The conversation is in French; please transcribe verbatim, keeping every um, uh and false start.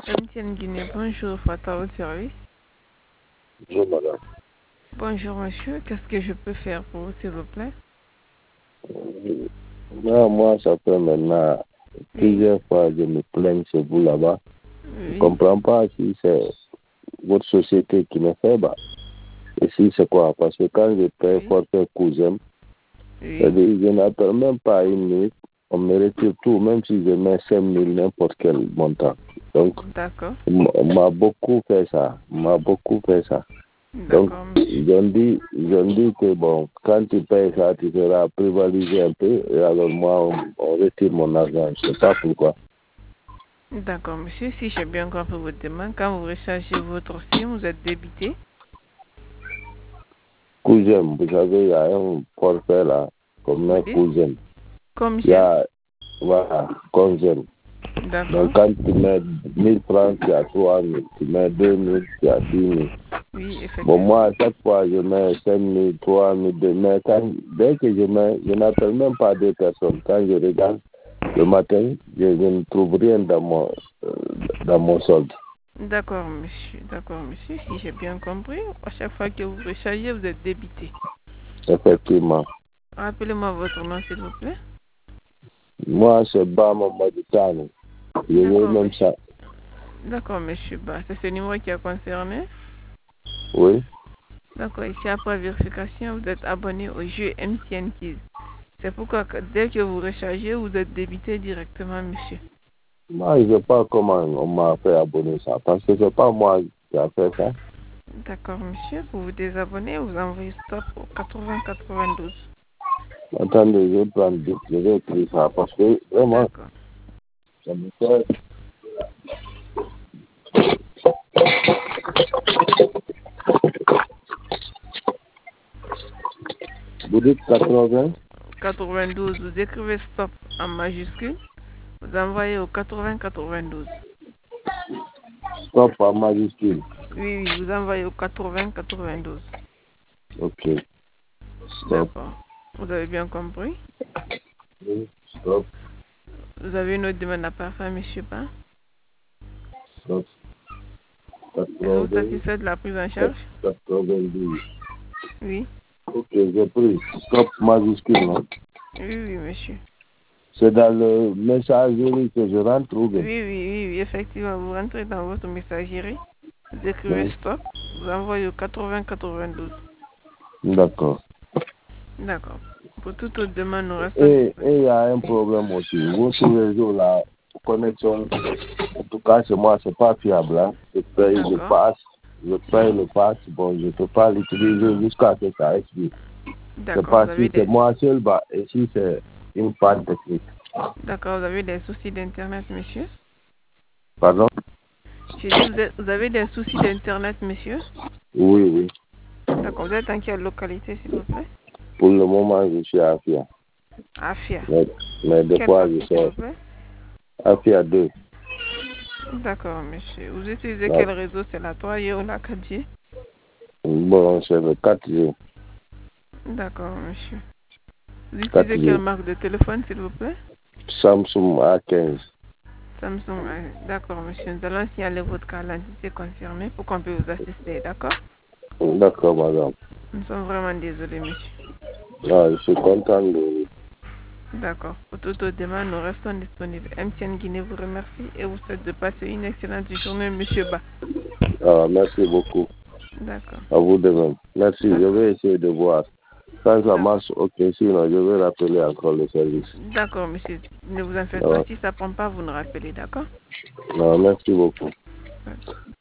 M T N Guinée, bonjour, Fata au service. Bonjour madame. Bonjour monsieur, qu'est-ce que je peux faire pour vous s'il vous plaît? Moi, moi, ça fait maintenant Oui, plusieurs fois que je me plains chez vous là-bas. Je ne oui, comprends pas si c'est votre société qui me fait bas. Et si c'est quoi? Parce que quand je paye oui, forfait cousin, oui, c'est-à-dire je n'attends même pas une minute, on me retire tout, même si je mets cinq mille, n'importe quel montant. Donc, d'accord, on on m'a beaucoup fait ça. On m'a beaucoup fait ça. Donc, d'accord monsieur. je me dis, je me dis que bon, quand tu payes ça, tu seras prévalisé un peu. Et alors, moi, on, on retire mon argent. Je ne sais pas pourquoi. D'accord monsieur, si j'ai bien compris votre demande, quand vous rechargez votre SIM, vous êtes débité? Cousin, vous savez, il y a un forfait là, comme Vous un dites? cousin. Comme Il y j'aime? a, voilà, cousin. D'accord, Donc, quand tu mets mille francs, tu as trois mille. Tu mets deux mille, tu as dix mille. oui, Bon, moi, effectivement. à chaque fois, je mets cinq mille, trois mille, deux mille. Mais quand, dès que je mets, je n'appelle même pas deux personnes. Quand je regarde le matin, je, je ne trouve rien dans mon, euh, dans mon solde. D'accord monsieur, d'accord monsieur, si j'ai bien compris, à chaque fois que vous rechargez, vous êtes débité. Effectivement. Rappelez-moi votre nom s'il vous plaît. Moi, c'est Bama Maditano. Je veux D'accord même monsieur. ça. D'accord monsieur Ba, c'est ce numéro qui a concerné? Oui. D'accord, ici après vérification, vous êtes abonné au jeu M T N Kids. C'est pourquoi que dès que vous rechargez, vous êtes débité directement, monsieur. Moi, je ne sais pas comment on m'a fait abonner ça. Parce que ce n'est pas moi qui a fait ça. D'accord, monsieur. Pour vous désabonner, vous envoyez stop au quatre-vingts quatre-vingt-douze. Attendez, je vais prendre, je vais écrire ça. Parce que vraiment, D'accord. ça me fait. Vous dites quatre-vingts, quatre-vingt-douze, vous écrivez stop en majuscule. Vous envoyez au quatre-vingts quatre-vingt-douze. stop en majuscule. Oui, oui, vous envoyez au quatre-vingts quatre-vingt-douze. Ok. Stop. D'accord. Vous avez bien compris? Oui. Stop. Vous avez une autre demande à part ça, monsieur Ba? Stop. Est-ce que vous êtes quatre-vingts, satisfait de la prise en charge? quatre-vingt-douze. Oui. Ok, j'ai pris. Stop majuscule, non? Oui, oui, monsieur. C'est dans le messagerie que je rentre ou Oui, bien? oui, oui, oui, effectivement, vous rentrez dans votre messagerie, vous écrivez Oui. stop, vous envoyez au quatre-vingts quatre-vingt-douze. D'accord. D'accord. Pour toute autre demande, nous restons Et et disponibles. il y a un problème aussi. Votre réseau, la connexion, en tout cas, chez moi, c'est pas fiable. Hein. Je paye le D'accord. pass, je paye le pass. Bon, je ne peux pas l'utiliser jusqu'à ce que ça expire. Je sais D'accord, pas vous avez si c'est des... moi seul, bah, et si c'est une panne technique. D'accord, vous avez des soucis d'internet, monsieur? Pardon? J'ai dit, vous, êtes- vous avez des soucis d'internet, monsieur? Oui, oui. D'accord, vous êtes dans quelle localité, s'il vous plaît? Pour le moment, je suis à Afia. Afia. Mais, mais des Quel fois, je quartier, s'il sors. vous plaît? Afia deux. D'accord, monsieur. Vous utilisez Là. quel réseau? C'est la trois G ou la quatre G? Bon, c'est le quatre G. D'accord, monsieur. Vous utilisez quelle quatre G. marque de téléphone, s'il vous plaît? Samsung A quinze. Samsung. euh, D'accord, monsieur. Nous allons signaler votre cas à l'entité concernée pour qu'on puisse vous assister, d'accord? D'accord, madame. Nous sommes vraiment désolés, monsieur. Ah, je suis content de. D'accord. Pour toute autre demande, nous restons disponibles. M T N Guinée vous remercie et vous souhaite de passer une excellente journée, monsieur Ba. Ah, merci beaucoup. D'accord. À vous de même. Merci. Je D'accord. vais essayer de voir. Quand ça D'accord. marche, ok. Sinon, je vais rappeler encore le service. D'accord, monsieur. Ne vous en faites pas. Ah, Si ça ne prend pas, vous nous rappelez, d'accord? ah, merci beaucoup. D'accord.